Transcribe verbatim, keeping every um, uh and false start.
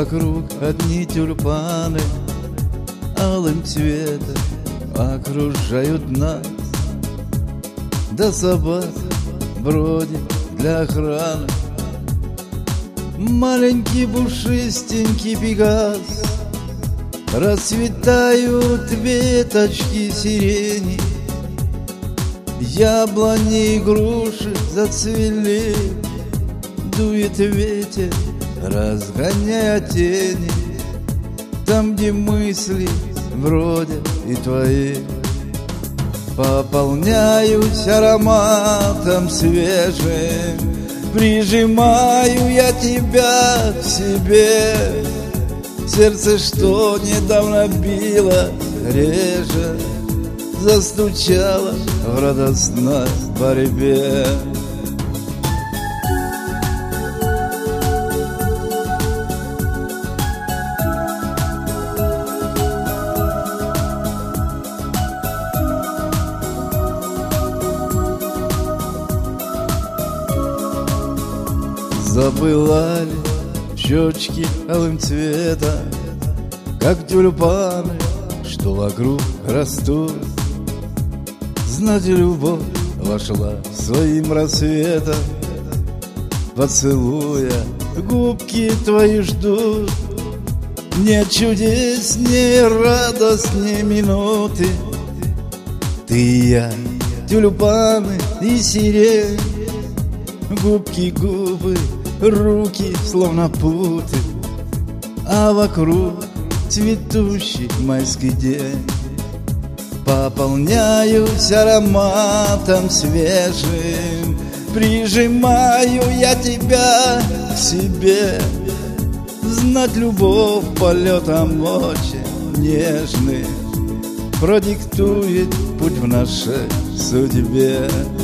Вокруг одни тюльпаны алым цветом окружают нас. Да собак бродит для охраны маленький пушистенький пегас. Расцветают веточки сирени, яблони и груши зацвели. Дует ветер, разгоняя тени, там, где мысли вроде и твои. Пополняюсь ароматом свежим, прижимаю я тебя к себе. Сердце, что недавно било, реже застучало в радостной борьбе. Запылали щечки алым цветом, как тюльпаны, что вокруг растут. Знать любовь вошла своим рассветом, поцелуя губки твои ждут. Нет чудеснее, радостнее минуты. Ты и я, тюльпаны и сирень, губки, губы, руки словно путы, а вокруг цветущий майский день. Пополняюсь ароматом свежим, прижимаю я тебя к себе. Знать любовь полетом очень нежный продиктует путь в нашей судьбе.